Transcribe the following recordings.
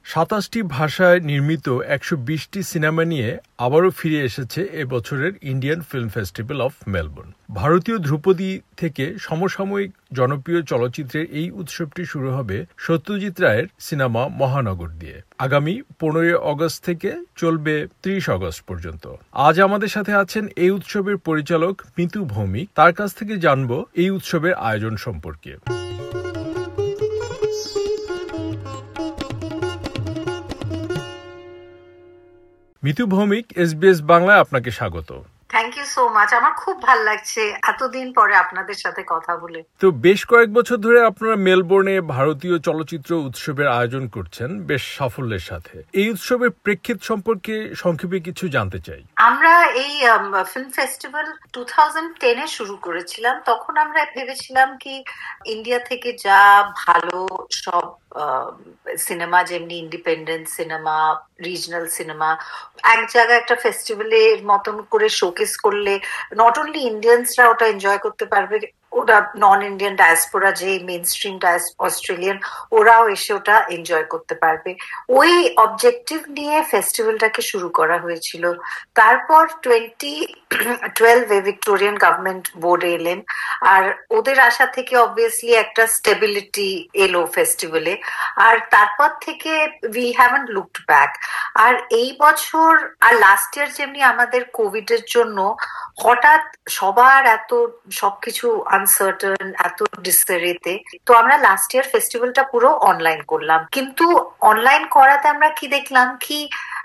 ২৭টি ভাষায় নির্মিত ১২০টি সিনেমা নিয়ে আবারও ফিরে এসেছে এবছরের Indian film festival of Melbourne. ভারতীয় ধ্রুপদী থেকে সমসাময়িক জনপ্রিয় চলচ্চিত্রের এই উৎসবটি শুরু হবে সত্যজিৎ রায়ের সিনেমা মহানগর দিয়ে। আগামী ১৫ আগস্ট থেকে চলবে ৩০ আগস্ট পর্যন্ত। আজ আমাদের সাথে আছেন এই উৎসবের পরিচালক মিতু ভৌমিক। তার কাছ থেকে জানব এই উৎসবের আয়োজন সম্পর্কে। মিতু ভৌমিক, SBS বাংলায় আপনাকে স্বাগত। Thank you so much. আমার খুব ভালো লাগছে এতদিন পরে আপনাদের সাথে কথা বলে। তো বেশ কয়েক বছর ধরে আপনারা মেলবোর্নে ভারতীয় চলচ্চিত্র উৎসবের আয়োজন করছেন বেশ সাফল্যের সাথে। এই উৎসবের প্রেক্ষিত সম্পর্কে সংক্ষেপে কিছু জানতে চাই। আমরা এই ফিল্ম ফেস্টিভ্যাল 2010-এ শুরু করেছিলাম। তখন আমরা ভেবেছিলাম কি ইন্ডিয়া থেকে যা ভালো সব সিনেমা, যেমনি ইন্ডিপেন্ডেন্ট সিনেমা, রিজনাল সিনেমা এক জায়গায় একটা ফেস্টিভ্যালের মতন করে শোকেস করলে নট অনলি ইন্ডিয়ানসরা ওটা এনজয় করতে পারবে, ওরা নন ইন্ডিয়ান ডায়াসপোরা যে মেইন স্ট্রিম অস্ট্রেলিয়ান ওরাও এসে ওটা এনজয় করতে পারবে। ওই অবজেক্টিভ নিয়ে ফেস্টিভ্যালটাকে শুরু করা হয়েছিল। তারপর 2012-এ ভিক্টোরিয়ান গভর্নমেন্ট বোর্ডে এলেন, আর ওদের আশা থেকে অবভিয়াসলি একটা স্টেবিলিটি এলো ফেস্টিভ্যালে, আর তারপর থেকে উই হ্যাভেন্ট লুকড ব্যাক। আর এই বছর আর লাস্ট ইয়ার যেমনি আমাদের কোভিড এর জন্য হঠাৎ সবার এত সবকিছু আনসার্টেন, এত ডিসেরিতে, তো আমরা লাস্ট ইয়ার ফেস্টিভ্যালটা পুরো অনলাইন করলাম। কিন্তু অনলাইন করাতে আমরা কি দেখলাম কি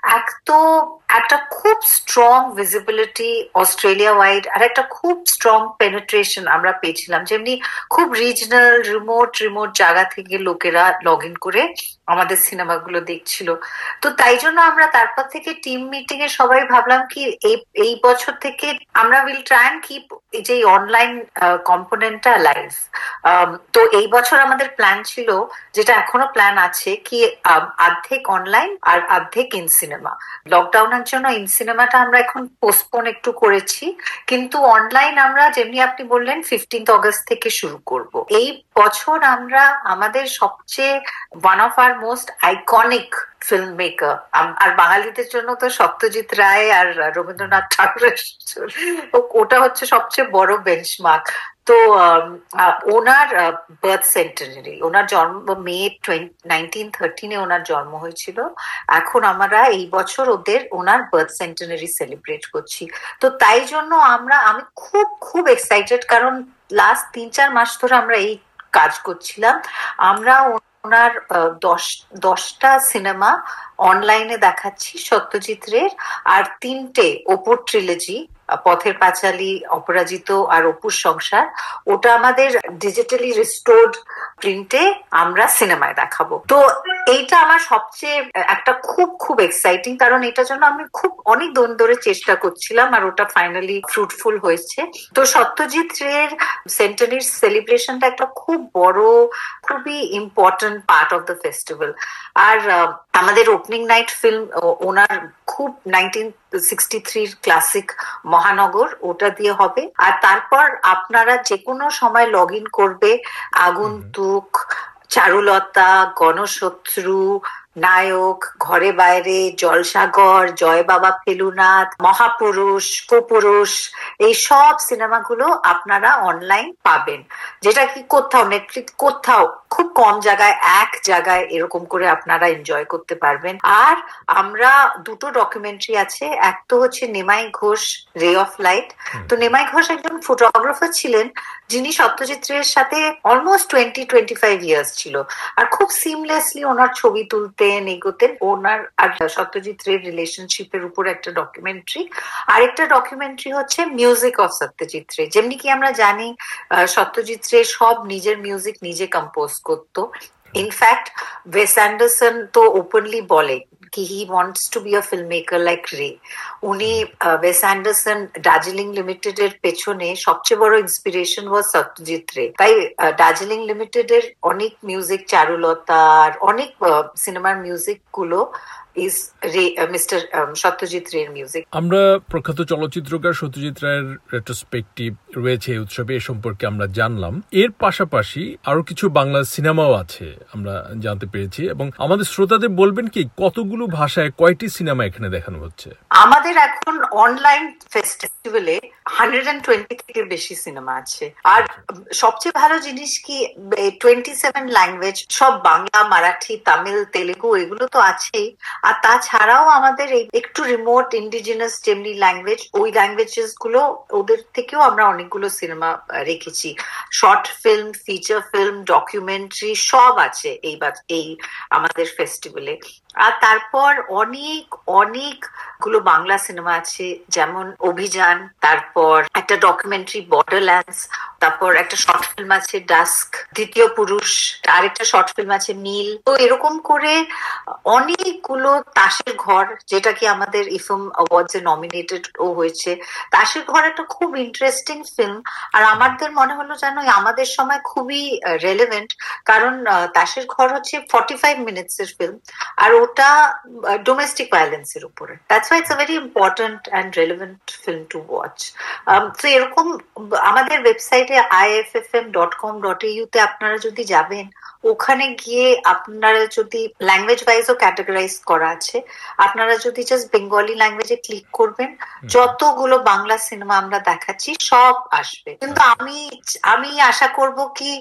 একটা খুব স্ট্রং ভিজিবিলিটি অস্ট্রেলিয়া ওয়াইড, আর একটা খুব স্ট্রং পেনিট্রেশন আমরা পেয়েছিলাম। যেমনি খুব রিজনাল রিমোট জায়গা থেকে লোকেরা লগ ইন করে আমাদের সিনেমাগুলো দেখছিল। তো তাই জন্য আমরা তারপর থেকে টিম মিটিং এ সবাই ভাবলাম কি এই বছর থেকে আমরা উইল ট্রাই এন্ড কিপ যে অনলাইন কম্পোনেন্টটা লাইভ। তো এই বছর আমাদের প্ল্যান ছিল, যেটা এখনো প্ল্যান আছে, কি অর্ধেক অনলাইন আর অর্ধেক ইন সিনেমা। লকডাউনের জন্য ইন সিনেমাটা আমরা এখন পোস্টপোন একটু করেছি, কিন্তু অনলাইন আমরা যেমনি আপনি বললেন 15 আগস্ট থেকে শুরু করব। এই বছর আমরা আমাদের সবচেয়ে one of our most iconic film maker, আর বাঙালিদের জন্য তো সত্যজিৎ রায় আর রবীন্দ্রনাথ ঠাকুরের ওটা হচ্ছে সবচেয়ে বড় বেঞ্চমার্ক। তো ওনার বার্থ সেন্টেনারি, ওনার জন্ম মে 1913-এ ওনার জন্ম হয়েছিল। এখন আমরা এই বছর ওনার বার্থ সেন্টেনারি সেলিব্রেট করছি। তো তাই জন্য আমি খুব খুব এক্সাইটেড, কারণ লাস্ট 3-4 মাস ধরে আমরা এই কাজ করছিলাম। আমরা ওনার 10টা সিনেমা অনলাইনে দেখাচ্ছি সত্যজিৎ রের, আর 3টে অপুর ট্রিলজি, পথের পাঁচালী, অপরাজিত আর অপুর সংসার, ওটা আমাদের ডিজিটালি রিস্টোর্ড প্রিন্টে আমরা সিনেমায় দেখাবো। তো এইটা আমার সবচেয়ে একটা খুব খুব এক্সাইটিং, কারণ এটার জন্য আমি খুব অনেক দিন ধরে চেষ্টা করছিলাম, আর ওটা ফাইনালি ফ্রুটফুল হয়েছে। তো সত্যজিৎ রের সেন্টেনারি সেলিব্রেশনটা একটা খুব বড়, খুবই important part of the festival. আর আমাদের ওপেনিং নাইট ফিল্ম ওনার খুব 1963 ক্লাসিক মহানগর, ওটা দিয়ে হবে। আর তারপর আপনারা যে কোনো সময় লগ ইন করবে আগন্তুক, চারুলতা, গণশত্রু, নায়ক, ঘরে বাইরে, জলসাগর, জয় বাবা ফেলুনাথ, মহাপুরুষ, কুপুরুষ, এই সব সিনেমাগুলো আপনারা অনলাইন পাবেন, যেটা কি কোথাও নেটফ্লিক্স, কোথাও খুব কম জায়গায়, এক জায়গায় এরকম করে আপনারা এনজয় করতে পারবেন। আর আমরা 2টো ডকুমেন্টারি আছে, এক তো হচ্ছে নিমাই ঘোষ, রে অফ লাইট। তো নিমাই ঘোষ একজন ফটোগ্রাফার ছিলেন, যিনি সত্যজিৎ রের সাথে অলমোস্ট 20-25 ইয়ার্স ছিল, আর খুব সিমলেসলি ওনার ছবি তুলতেন, এগোতেন। ওনার আর সত্যজিৎ রের রিলেশনশিপের উপর একটা ডকুমেন্টারি। আরেকটা ডকুমেন্টারি হচ্ছে মিউজিক অফ সত্যজিৎ রে। যেমনি কি আমরা জানি সত্যজিৎ রে সব নিজের মিউজিক নিজে কম্পোজ করতো। ইনফ্যাক্ট ওয়েস অ্যান্ডারসন তো ওপেনলি বলে কি he wants to be a film maker like Ray. উনি ওয়েস অ্যান্ডারসন দার্জিলিং লিমিটেড এর পেছনে সবচেয়ে বড় ইন্সপিরেশন ওয়াজ সত্যজিৎ রে। তাই দার্জিলিং লিমিটেড এর অনেক মিউজিক, চারুলতার অনেক সিনেমার মিউজিক গুলো is Mr. সত্যজিৎ রের মিউজিক। আমরা প্রখ্যাত চলচ্চিত্রকার সত্যজিৎ রায়ের রেট্রোস্পেক্টিভ রয়েছে এই উৎসবে, এ সম্পর্কে আমরা জানলাম। এর পাশাপাশি আরো কিছু বাংলা সিনেমাও আছে আমরা জানতে পেরেছি, এবং আমাদের শ্রোতাদের বলবেন কি কতগুলো ভাষায় কয়টি সিনেমা এখানে দেখানো হচ্ছে? আমাদের এখন অনলাইন ফেস্টিভ্যালে 120 থেকে বেশি সিনেমা আছে। আর সবচেয়ে ভালো জিনিস কি 27 ল্যাঙ্গুয়েজ, সব বাংলা, মারাঠি, তামিল, তেলেগু এগুলো তো আছেই। আর তাছাড়াও আমাদের একটু রিমোট ইন্ডিজিনাস যেমনি ল্যাঙ্গুয়েজ, ওই ল্যাঙ্গুয়েজেস গুলো ওদের থেকেও আমরা অনেকগুলো সিনেমা রেখেছি। Short film, feature film, documentary সব আছে এই আমাদের ফেস্টিভ্যালে। আর তারপর অনেকগুলো বাংলা সিনেমা আছে, যেমন অভিযান, তারপর একটা ডকুমেন্টারি বর্ডারল্যান্ডস, তারপর একটা শর্ট ফিল্ম আছে ডাস্ক, দ্বিতীয় পুরুষ, আরেকটা শর্ট ফিল্ম আছে নীল। তো এরকম করে অনেকগুলো, তাসের ঘর যেটা কি আমাদের ইফএম অ্যাওয়ার্ডস এ নমিনেটেড ও হয়েছে। তাসের ঘর একটা খুব ইন্টারেস্টিং ফিল্ম, আর আমাদের মনে হলো যেন আমাদের সময় খুবই রেলেভেন্ট, কারণ তাসের ঘর হচ্ছে 45 মিনিটস এর ফিল্ম, আর ওটা ডোমেস্টিক ভায়োলেন্সের উপরে। That's why it's a very important and relevant film to watch. তো এরকম আমাদের ওয়েবসাইটে iffm.com.au তে আপনারা যদি যাবেন, ওখানে গিয়ে আপনারা যদি ল্যাঙ্গুয়েজ ওয়াইজও ক্যাটাগরাইজ করা আছে, আপনারা যদি জাস্ট বেঙ্গলি ল্যাঙ্গুয়েজে ক্লিক করবেন, যতগুলো বাংলা সিনেমা আমরা দেখাচ্ছি সব আসবে। কিন্তু আমি আশা করব কি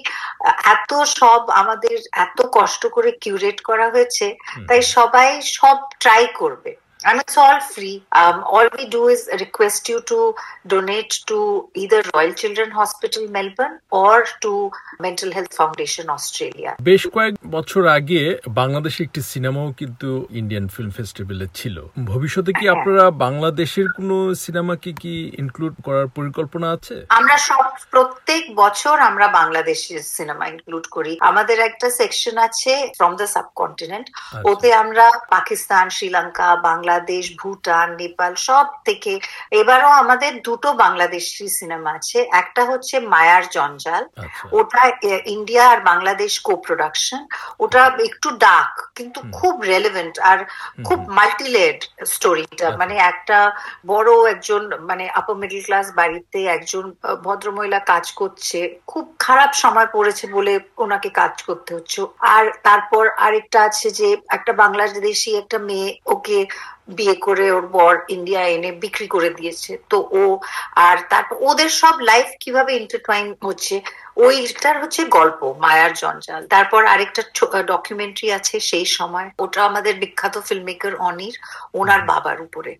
সব আমাদের এত কষ্ট করে কিউরেট করা হয়েছে, তাই সবাই সব ট্রাই করবে। And it's all free. All we do is request you to donate to either Royal Children Hospital Melbourne or to Mental Health Foundation Australia. বেশ কয়েক বছর আগে বাংলাদেশে একটি সিনেমাও কিন্তু ইন্ডিয়ান ফিল্ম ফেস্টিভ্যালে ছিল। ভবিষ্যতে কি আপনারা বাংলাদেশের কোনো সিনেমাকে কি ইনক্লুড করার পরিকল্পনা আছে? আমরা প্রত্যেক বছর আমরা বাংলাদেশের সিনেমা ইনক্লুড করি। আমাদের একটা সেকশন আছে ফ্রম দ্য সাবকন্টিনেন্ট, ওতে আমরা পাকিস্তান, শ্রীলঙ্কা, বাংলাদেশ, ভুটান, নেপাল সব থেকে। এবারও আমাদের দুটো বাংলাদেশি সিনেমা আছে, একটা হচ্ছে মায়ার জঞ্জাল, ওটা ইন্ডিয়া আর বাংলাদেশ কো প্রোডাকশন। ওটা একটু ডার্ক কিন্তু খুব রেলেভেন্ট আর খুব মাল্টিলেড স্টোরিটা। মানে একটা বড় একজন মানে আপার মিডল ক্লাস বাড়িতে একজন ভদ্রমহিলা কাজ করছে, খুব খারাপ সময় পড়েছে বলে ওনাকে কাজ করতে হচ্ছে। আর তারপর আরেকটা আছে যে একটা বাংলাদেশি একটা মেয়ে, ওকে বিয়ে করে ওর বর ইন্ডিয়া এনে বিক্রি করে দিয়েছে, তো ও আর তারপর ওদের সব লাইফ কিভাবে ইন্টারটুয়াইন হচ্ছে, ওইটার হচ্ছে গল্প মায়ার জঞ্জাল। তারপর আরেকটা ডকুমেন্টারি আছে সেই সময়, ওটা আমাদের বিখ্যাত ফিল্ম মেকার অনির, ওনার বাবার উপরে।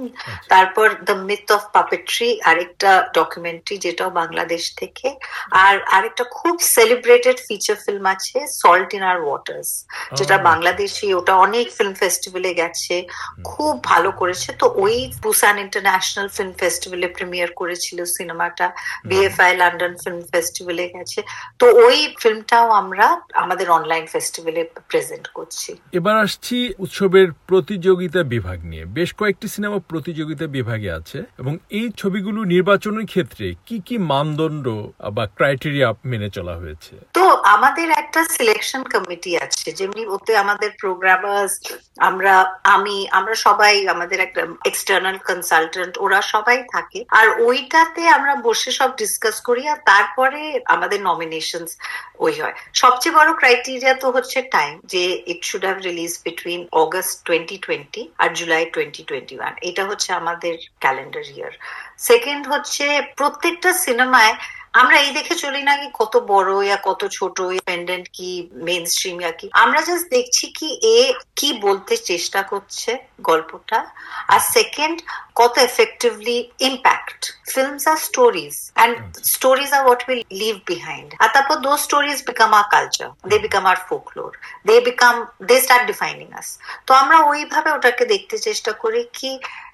তারপর দ্য মিথ অফ পাপেট্রি আরেকটা ডকুমেন্টারি, যেটাও বাংলাদেশ থেকে। আর আরেকটা খুব সেলিব্রেটেড ফিচার ফিল্ম আছে সল্ট ইন আর ওয়াটার্স, যেটা বাংলাদেশি, ওটা অনেক ফিল্ম ফেস্টিভ্যালে গেছে, খুব ভালো করেছে। তো ওই বুসান ইন্টারন্যাশনাল ফিল্ম ফেস্টিভ্যালে প্রিমিয়ার করেছিল সিনেমাটা, বিএফআই লন্ডন ফিল্ম ফেস্টিভ্যালে গেছে। তো ওই ফিল্মটাও আমরা আমাদের অনলাইন ফেস্টিভ্যালে প্রেজেন্ট করছি। এবার আসছি উৎসবের প্রতিযোগিতা বিভাগ নিয়ে। বেশ কয়েকটি সিনেমা প্রতিযোগিতা বিভাগে আছে, এবং এই ছবিগুলো নির্বাচনের ক্ষেত্রে কি কি মানদণ্ড বা ক্রাইটেরিয়া মেনে চলা হয়েছে? তো আমাদের একটা সিলেকশন কমিটি আছে, যেমনি ওতে আমাদের প্রোগ্রামার্স, আমরা সবাই, আমাদের একটা এক্সটার্নাল কনসালটেন্ট, ওরা সবাই থাকে। আর ওইটাতে আমরা বসে সব ডিসকাস করি, আর তারপরে আমাদের নমিনেশনস ওই হয়। সবচেয়ে বড় ক্রাইটেরিয়া তো হচ্ছে টাইম, যে it should have release between August 2020 আর জুলাই 2021, এটা হচ্ছে আমাদের ক্যালেন্ডার ইয়ার। সেকেন্ড হচ্ছে প্রত্যেকটা সিনেমায় আমরা এই দেখে চলি না কি কত বড় ইয়া কত ছোট, ইন্ডিপেন্ডেন্ট কি মেইন স্ট্রিম ইয়া কি, আমরা জাস্ট দেখছি কি কি বলতে চেষ্টা করছে গল্পটা। আর সেকেন্ড, কত এফেক্টিভলি ইম্প্যাক্ট। ফিল্মস আর stories, and stories are what will leave behind. আর তারপর those stories become our culture, they become our folklore, they start defining us. তো আমরা ওইভাবে ওটাকে দেখতে চেষ্টা করি কি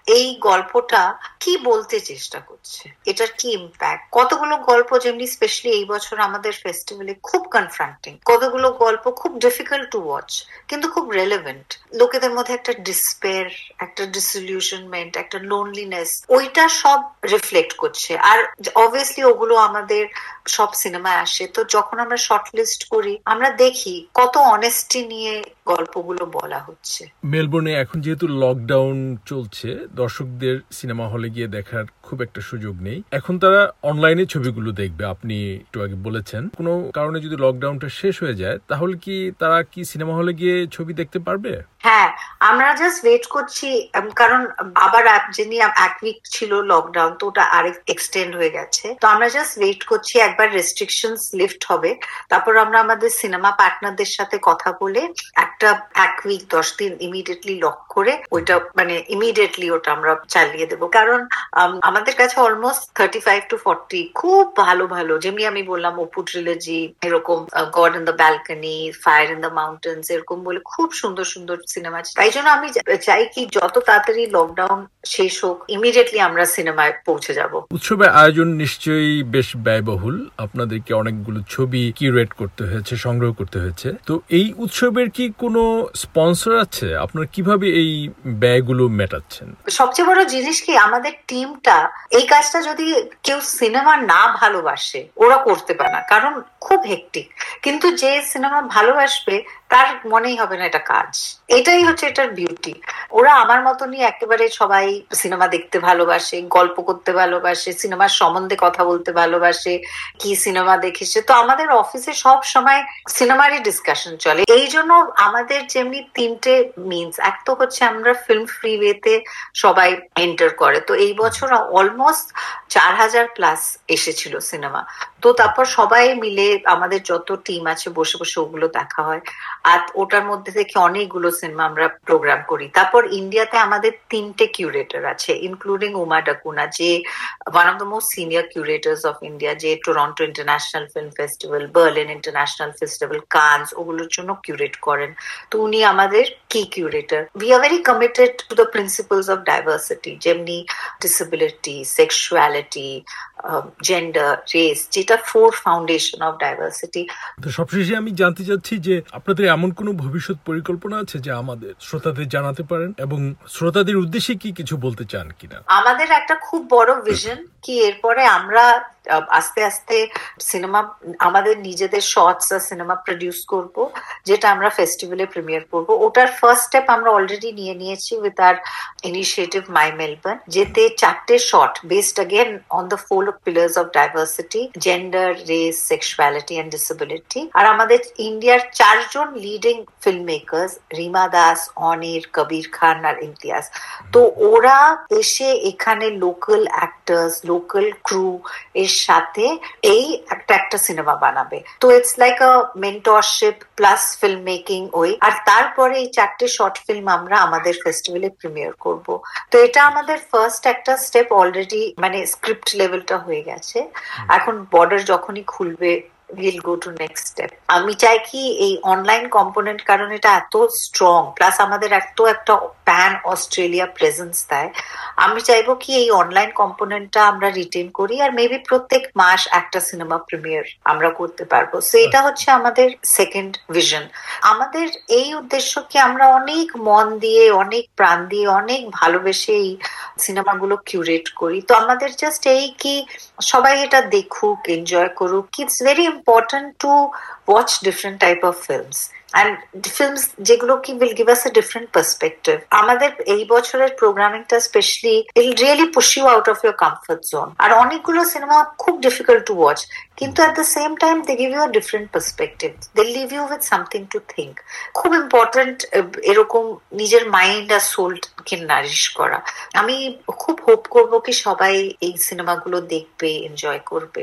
এই গল্পটা কি বলতে চেষ্টা করছে, এটার কি ইম্প্যাক্ট। কতগুলো গল্প যেমনি স্পেশালি এই বছর আমাদের ফেস্টিভ্যালে খুব কনফ্রান্টিং, কতগুলো গল্প খুব ডিফিকাল্ট টু ওয়াচ কিন্তু খুব রেলেভেন্ট। লোকেদের মধ্যে একটা ডিসপেয়ার, একটা ডিসইলিউশনমেন্ট, একটা লোনলিনেস, ওইটা সব রিফ্লেক্ট করছে। আর অবভিয়াসলি ওগুলো আমাদের সব সিনেমায় আসে, তো যখন আমরা শর্ট লিস্ট করি আমরা দেখি কত অনেস্টি নিয়ে গল্পগুলো বলা হচ্ছে। মেলবোর্নে এখন যেহেতু লকডাউন চলছে, দর্শকদের সিনেমা হলে গিয়ে দেখার খুব একটা সুযোগ নেই। এখন তারা অনলাইনে ছবিগুলো দেখবে, আপনি একটু আগে বলেছেন। কোনো কারণে যদি লকডাউনটা শেষ হয়ে যায় তাহলে কি তারা কি সিনেমা হলে গিয়ে ছবি দেখতে পারবে? হ্যাঁ, আমরা জাস্ট ওয়েট করছি, কারণ আবার যিনি এক উইক ছিল লকডাউন, তো ওটা আরেক এক্সটেন্ড হয়ে গেছে। তো আমরা জাস্ট ওয়েট করছি একবার রেস্ট্রিকশনস লিফট হবে, তারপর আমরা আমাদের সিনেমা পার্টনারদের সাথে কথা বলে একটা এক উইক 10 দিন ইমিডিয়েটলি লক করে ওইটা মানে ইমিডিয়েটলি ওটা আমরা চালিয়ে দেবো। কারণ আমাদের কাছে অলমোস্ট 35 to 40 খুব ভালো ভালো, যেমনি আমি বললাম অপু ট্রিলজি, এরকম god in the balcony, fire in the mountains, এরকম বলে খুব সুন্দর সুন্দর সিনেমা। তাই জন্য আমি চাই কি যত তাড়াতাড়ি লকডাউন শেষ হোক ইমিডিয়েটলি আমরা সিনেমায় পৌঁছে যাব। উৎসবের আয়োজন নিশ্চয়ই বেশ ব্যয়বহুল, আপনাদেরকে অনেকগুলো ছবি কিউরেট করতে হয়েছে, সংগ্রহ করতে হয়েছে। তো এই উৎসবের কি কোনো স্পন্সর আছে? আপনারা কিভাবে এই ব্যয়গুলো মেটাচ্ছেন? সবচেয়ে বড় জিনিস কি, আমাদের টিমটা এই কাজটা যদি কেউ সিনেমা না ভালোবাসে ওরা করতে পারে না, কারণ খুব হেক্টিক। কিন্তু যে সিনেমা ভালোবাসবে তার মনেই হবে না এটা কাজ। এটাই হচ্ছে এটার বিউটি। ওরা আমার মতনই একেবারে সবাই সিনেমা দেখতে ভালোবাসে, গল্প করতে ভালোবাসে, সিনেমার সম্বন্ধে কথা বলতে ভালোবাসে, কি সিনেমা দেখেছে। তো আমাদের অফিসে সব সময় সিনেমারই ডিসকাশন চলে। এই জন্য আমাদের যেমনি তিনটে মিনস, এক তো হচ্ছে আমরা ফিল্ম ফ্রি ওয়েতে সবাই এন্টার করে, তো এই বছর অলমোস্ট 4000 প্লাস এসেছিল সিনেমা। তো তারপর সবাই মিলে আমাদের যত টিম আছে বসে বসে ওগুলো দেখা হয়, আর ওটার মধ্যে থেকে অনেকগুলো সিনেমা আমরা প্রোগ্রাম করি। তারপর ইন্ডিয়াতে আমাদের 3টে কিউরেটর আছে, ইনক্লুডিং উমা ডাকুনা, যে one of the most senior curators of India, যে Toronto international film festival, Berlin international festival, Cannes, ওগুলোর জন্য কিউরেট করেন। তো উনি আমাদের কি curator. We are very committed to the principles of diversity, যেমনি ডিসেবিলিটি, সেক্সুয়ালিটি, জেন্ডার, রেস, যেটা 4 ফাউন্ডেশন অফ ডাইভার্সিটি। তো সবশেষে আমি জানতে চাচ্ছি যে আপনাদের এমন কোনো ভবিষ্যৎ পরিকল্পনা আছে যা আমাদের শ্রোতাদের জানাতে পারেন, এবং শ্রোতাদের উদ্দেশ্যে কি কিছু বলতে চান কিনা? আমাদের একটা খুব বড় ভিশন কি এরপরে আমরা আস্তে আস্তে সিনেমা, আমাদের নিজেদের শর্টস আর সিনেমা প্রডিউস করব, যেটা আমরা ফেস্টিভ্যালে প্রিমিয়ার করব। ওটার ফার্স্ট স্টেপ আমরা অলরেডি নিয়ে নিয়েছি with our initiative my Melbourne, যেতে 4টে short based again on the 4 pillars of diversity, gender, race, sexuality and disability. আর আমাদের ইন্ডিয়ার 4 জন leading film makers, Rima Das, Anir, Kabir Khan আর ইমতিয়াজ, তো ওরা এসে এখানে লোকাল অ্যাক্টার্স, লোকাল ক্রু এর সাথে এই একটা সিনেমা বানাবে। তো it's like a mentorship plus film making ওই। আর তারপরে এই 4টে শর্ট ফিল্ম আমরা আমাদের ফেস্টিভ্যালে প্রিমিয়ার করব। তো এটা আমাদের ফার্স্ট একটা স্টেপ, অলরেডি মানে স্ক্রিপ্ট লেভেলটা হয়ে গেছে। এখন বর্ডার যখনই খুলবে we'll go to next step. আমি চাই কি এই অনলাইন কম্পোনেন্ট, কারণ এটা এত স্ট্রং, প্লাস আমাদের একটা প্যান অস্ট্রেলিয়া প্রেজেন্স দেয়, আমি চাইবো কি এই অনলাইন কম্পোনেন্টটা আমরা রিটেন করি, আর মেবি প্রত্যেক মাস একটা সিনেমা প্রিমিয়ার আমরা করতে পারবো। সো এটা হচ্ছে আমাদের সেকেন্ড ভিশন। আমাদের এই উদ্দেশ্য কি আমরা অনেক মন দিয়ে, অনেক প্রাণ দিয়ে, অনেক ভালোবেসে এই সিনেমাগুলো কিউরেট করি। তো আমাদের জাস্ট এই কি সবাই এটা দেখুক, এনজয় করুক। It's very important to watch different type of films and films যেগুলো কি will give us a different perspective. আমাদের এই বছরের প্রোগ্রামিংটা specially will really push you out of your comfort zone. আর অনেকগুলো সিনেমা খুব difficult to watch, কিন্তু at the same time they give you a different perspective. They leave you with something to think. খুব important এরকম নিজের mind আর সোলকে Nourish করা। আমি খুব হোপ করবো কি সবাই এই সিনেমাগুলো দেখবে, এনজয় করবে।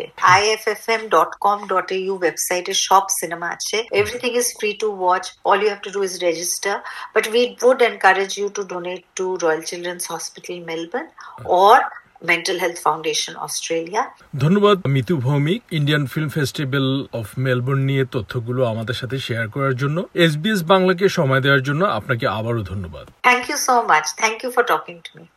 iffm.com.au ওয়েবসাইটে সব সিনেমা আছে, everything is free to watch. All you have to do is register, but we would encourage you to donate to Royal Children's Hospital Melbourne or Mental Health Foundation Australia. ধন্যবাদ Mitu Bhowmik, Indian film festival of Melbourne নিয়ে তথ্যগুলো আমাদের সাথে share করার জন্য। SBS বাংলাকে সময় দেওয়ার জন্য আপনাকে আবারও ধন্যবাদ। Thank you so much. Thank you for talking to me.